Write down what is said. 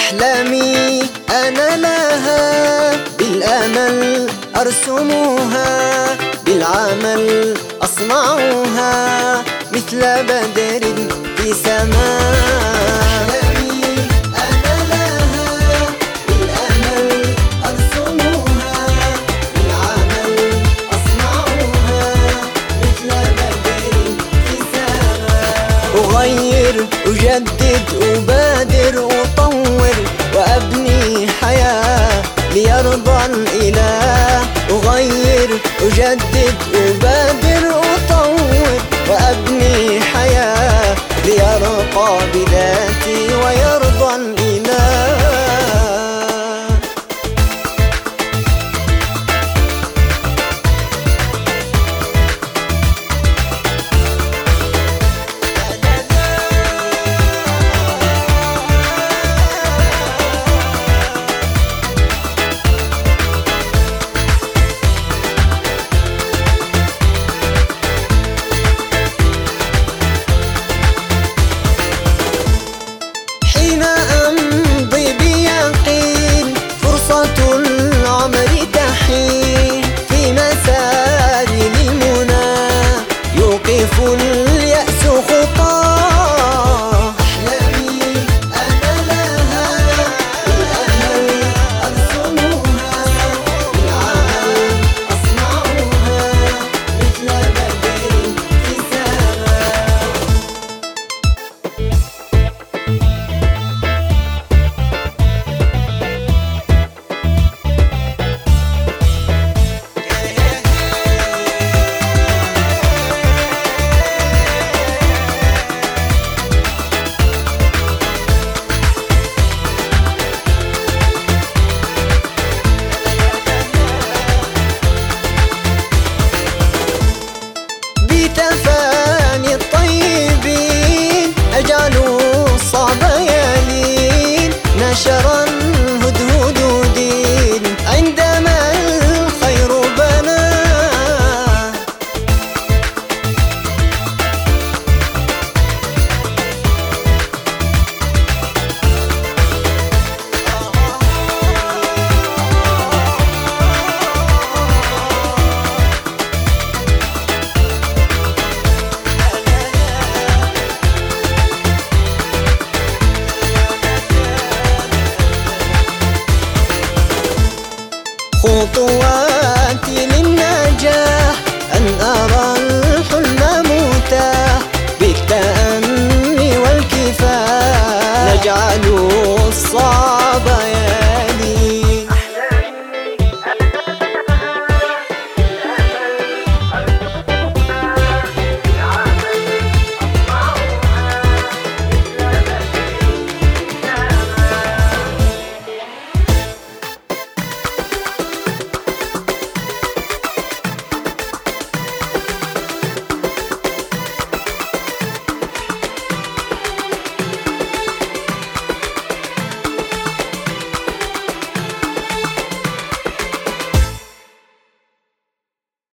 أحلامي أنا لها بالأمل أرسمها، بالعمل أصنعها مثل بدر في سماء. أحلامي أنا لها بالأمل أرسمها، بالعمل أصنعها مثل بدر في سماء. أغير أجدد أبادر أطور وأبني حياة ليرضى الإله. أغير أجدد أبادر أطور وأبني حياة ليرقى بذاتي ويرضى الإله. حين أمضي بيقين فرصة العمر تحين، في مساري للمنى يوقف اليأس خطاه. أحلامي أنا لها بالأمل أرسمها، بالعمل أصنعها مثل بدر في سماء. بتفاني الطيبين أجعل الصعب يلين، نشر الهدهد دين عندما الخير بنا. خطواتي للنجاح أن أرى الحلم متاح، بالتأني والكفاح نجعل